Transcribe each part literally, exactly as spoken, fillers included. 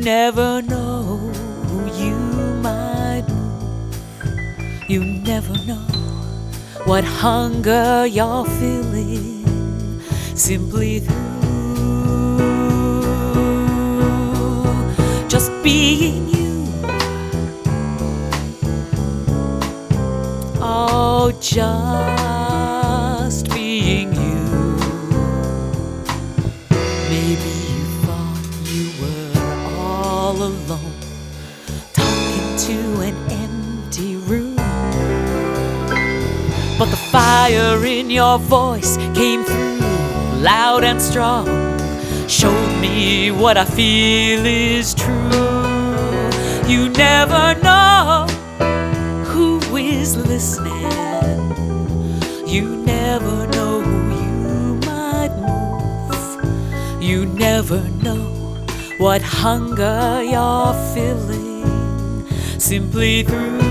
never know who you might move. You never know what hunger you're feeling simply through just being you. Oh, just being you. Maybe you thought you were all alone, talking to an empty room, but the fire in your voice came through loud and strong, showed me what I feel is true. You never know who is listening. You never know who you might move. You never know what hunger you're feeling simply through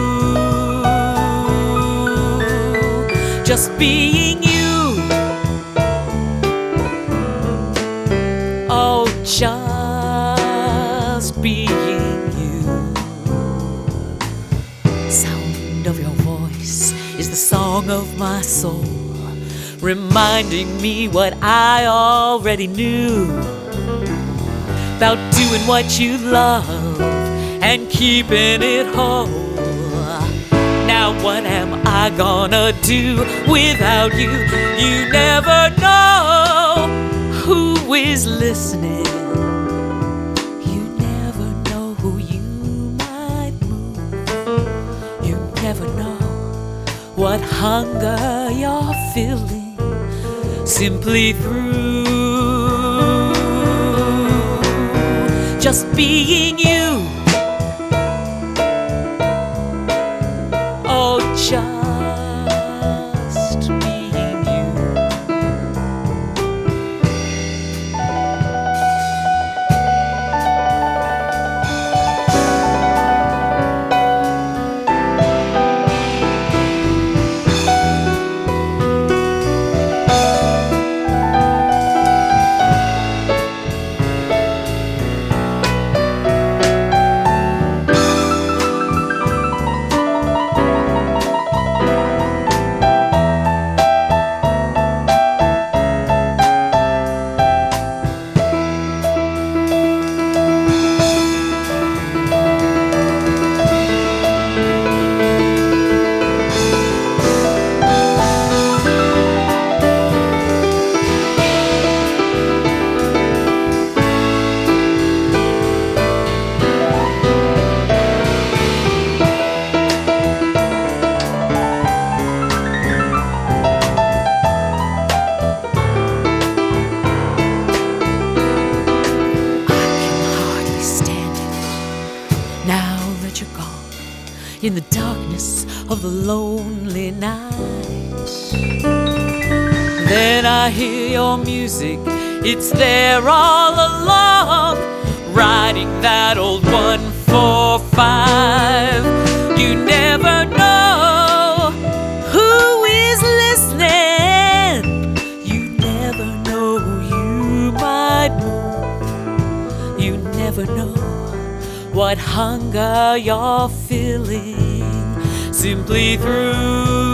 just being you. Oh, just being you. Sound of your voice is the song of my soul, reminding me what I already knew about doing what you love and keeping it whole. Now what am I gonna do without you? You never know who is listening. You never know who you might move. You never know what hunger you're feeling simply through just being you. Oh, just being you. Now that you're gone, in the darkness of the lonely night, then I hear your music, it's there all along, riding that old one four five. You never know who is listening. You never know who you might move. You never know what hunger you're feeling simply through